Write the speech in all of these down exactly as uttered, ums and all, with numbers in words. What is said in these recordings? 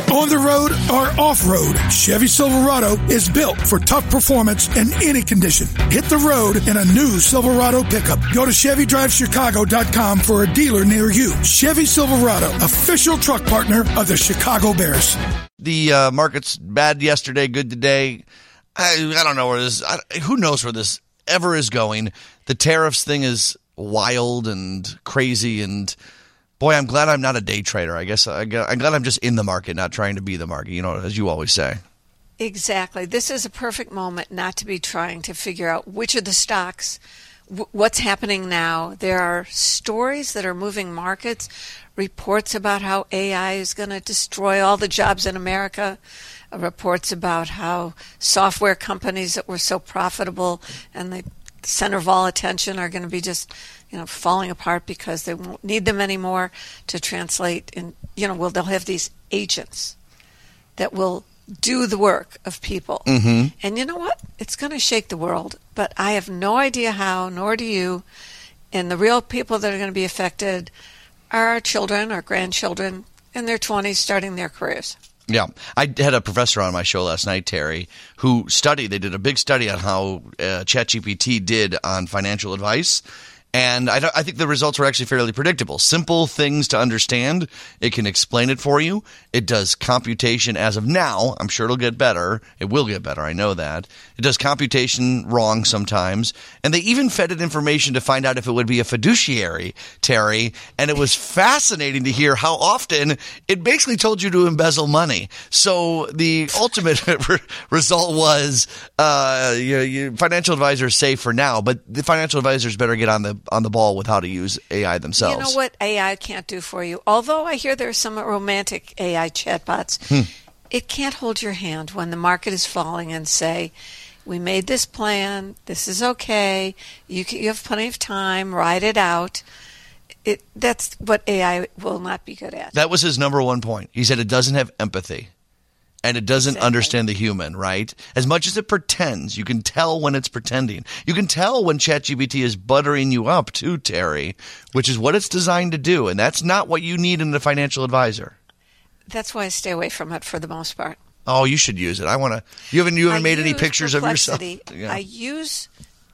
On the road or off-road, Chevy Silverado is built for tough performance in any condition. Hit the road in a new Silverado pickup. Go to Chevy Drive Chicago dot com for a dealer near you. Chevy Silverado, official truck partner of the Chicago Bears. The uh, market's bad yesterday, good today. I, I don't know where this, I, who knows where this ever is going. The tariffs thing is wild and crazy, and boy, I'm glad I'm not a day trader. I guess I, I'm glad I'm just in the market, not trying to be the market, you know, as you always say. Exactly. This is a perfect moment not to be trying to figure out which of the stocks, w- what's happening now. There are stories that are moving markets, reports about how A I is going to destroy all the jobs in America, uh, reports about how software companies that were so profitable and the center of all attention are going to be just, you know, falling apart because they won't need them anymore to translate. And, you know, well, they'll have these agents that will do the work of people. Mm-hmm. And you know what? It's going to shake the world, but I have no idea how, nor do you. And the real people that are going to be affected are our children, our grandchildren, in their twenties, starting their careers. Yeah. I had a professor on my show last night, Terry, who studied, they did a big study on how uh, ChatGPT did on financial advice. And I, I think the results were actually fairly predictable. Simple things to understand. It can explain it for you. It does computation as of now. I'm sure it'll get better. It will get better. I know that. It does computation wrong sometimes. And they even fed it information to find out if it would be a fiduciary, Terry. And it was fascinating to hear how often it basically told you to embezzle money. So the ultimate re- result was uh, you, you, financial advisors safe for now, but the financial advisors better get on the on the ball with how to use A I themselves. You know what A I can't do for you? Although I hear there's some romantic A I chatbots, hmm. it can't hold your hand when the market is falling and say, we made this plan, this is okay, you, can, you have plenty of time, ride it out. It, that's what A I will not be good at. That was his number one point. He said it doesn't have empathy. And it doesn't exactly. understand the human, right? As much as it pretends, you can tell when it's pretending. You can tell when ChatGPT is buttering you up too, Terry, which is what it's designed to do. And that's not what you need in a financial advisor. That's why I stay away from it for the most part. Oh, you should use it. I want to. You haven't, you haven't I made any pictures Perplexity. of yourself? Yeah. I use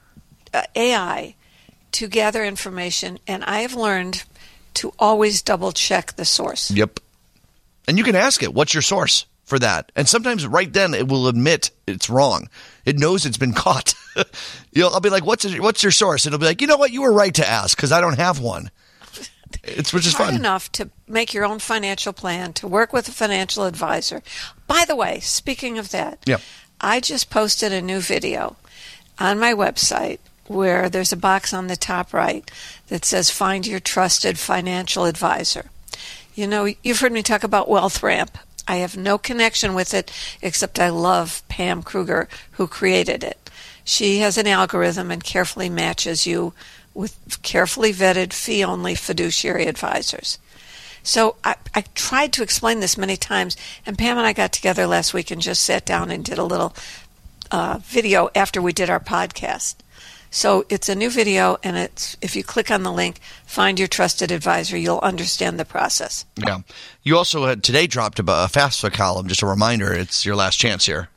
uh, A I to gather information, and I have learned to always double check the source. Yep. And you can ask it, what's your source? For that. And sometimes right then it will admit it's wrong. It knows it's been caught. you know, I'll be like, what's your, what's your source? And it'll be like, you know what? You were right to ask because I don't have one. It's which is hard fun. enough to make your own financial plan, to work with a financial advisor. By the way, speaking of that, yep. I just posted a new video on my website where there's a box on the top right that says find your trusted financial advisor. You know, you've heard me talk about Wealth Ramp. I have no connection with it except I love Pam Kruger, who created it. She has an algorithm and carefully matches you with carefully vetted fee-only fiduciary advisors. So I, I tried to explain this many times, and Pam and I got together last week and just sat down and did a little uh, video after we did our podcast. So it's a new video, and it's if you click on the link, find your trusted advisor, you'll understand the process. Yeah. You also had today dropped a FAFSA column, just a reminder, it's your last chance here.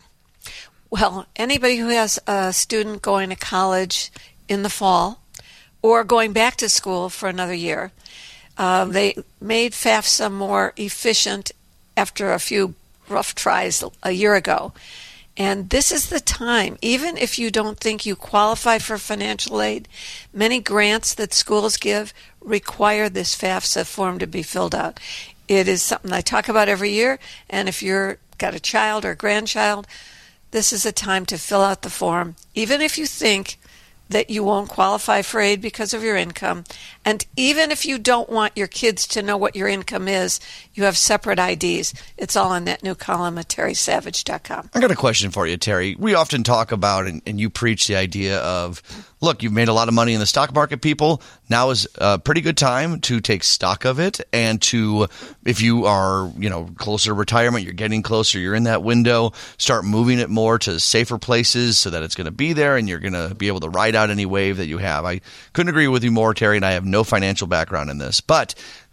Well, anybody who has a student going to college in the fall or going back to school for another year, uh, they made FAFSA more efficient after a few rough tries a year ago. And this is the time, even if you don't think you qualify for financial aid, many grants that schools give require this FAFSA form to be filled out. It is something I talk about every year, and if you've got a child or grandchild, this is a time to fill out the form, even if you think that you won't qualify for aid because of your income. And even if you don't want your kids to know what your income is, you have separate I Ds. It's all in that new column at terry savage dot com. I got a question for you, Terry. We often talk about, and, and you preach the idea of, look, you've made a lot of money in the stock market, people. Now is a pretty good time to take stock of it and to, if you are, you know, closer to retirement, you're getting closer, you're in that window, start moving it more to safer places so that it's going to be there and you're going to be able to ride out any wave that you have. I couldn't agree with you more, Terry, and I have no financial background in this. But the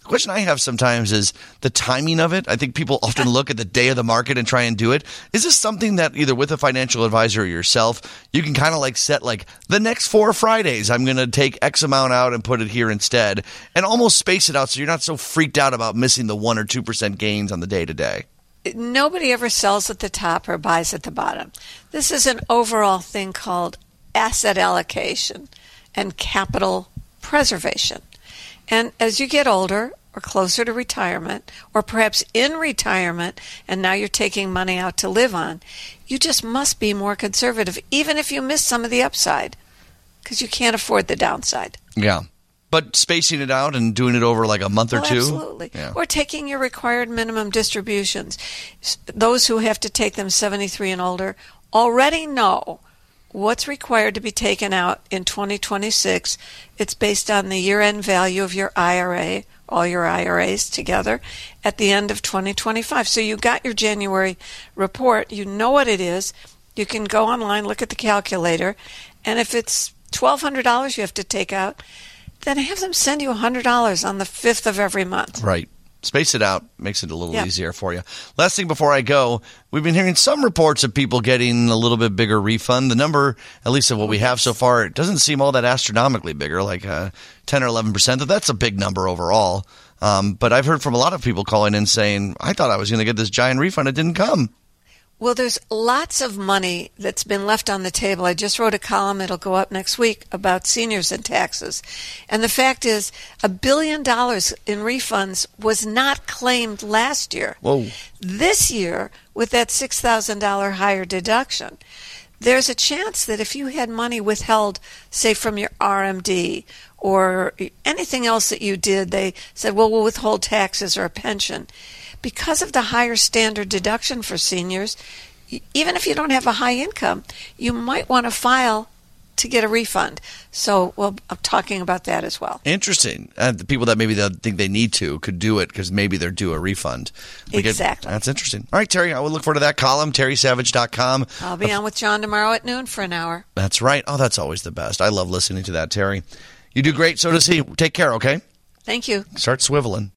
The question I have sometimes is the timing of it. I think people often look at the day of the market and try and do it. Is this something that either with a financial advisor or yourself, you can kind of like set like the next four Fridays, I'm going to take X amount out and put it here instead, and almost space it out so you're not so freaked out about missing the one or two percent gains on the day to day? Nobody ever sells at the top or buys at the bottom. This is an overall thing called asset allocation and capital preservation. And as you get older or closer to retirement, or perhaps in retirement and now you're taking money out to live on, you just must be more conservative, even if you miss some of the upside, because you can't afford the downside. Yeah. But spacing it out and doing it over like a month or well, two? Absolutely. Yeah. Or taking your required minimum distributions. Those who have to take them seventy-three and older already know what's required to be taken out in twenty twenty-six. It's based on the year-end value of your I R A, all your I R As together, at the end of twenty twenty-five. So you got your January report. You know what it is. You can go online, look at the calculator, and if it's twelve hundred dollars you have to take out, then have them send you one hundred dollars on the fifth of every month. Right. Space it out, makes it a little Yep. easier for you. Last thing before I go, we've been hearing some reports of people getting a little bit bigger refund. The number, at least of what we have so far, it doesn't seem all that astronomically bigger, like uh, ten or eleven percent. That's a big number overall. Um, but I've heard from a lot of people calling in saying, I thought I was going to get this giant refund. It didn't come. Well, there's lots of money that's been left on the table. I just wrote a column, it'll go up next week, about seniors and taxes. And the fact is, a billion dollars in refunds was not claimed last year. Whoa. This year, with that six thousand dollars higher deduction, there's a chance that if you had money withheld, say from your R M D or anything else that you did, they said, well, we'll withhold taxes or a pension. Because of the higher standard deduction for seniors, even if you don't have a high income, you might want to file to get a refund. So, well, I'm talking about that as well. Interesting. Uh, the people that maybe they think they need to could do it because maybe they're due a refund. We get- Exactly. that's interesting. All right, Terry, I will look forward to that column, terry savage dot com. I'll be on with John tomorrow at noon for an hour. That's right. Oh, that's always the best. I love listening to that, Terry. You do great. So does he. Take care, okay? Thank you. Start swiveling.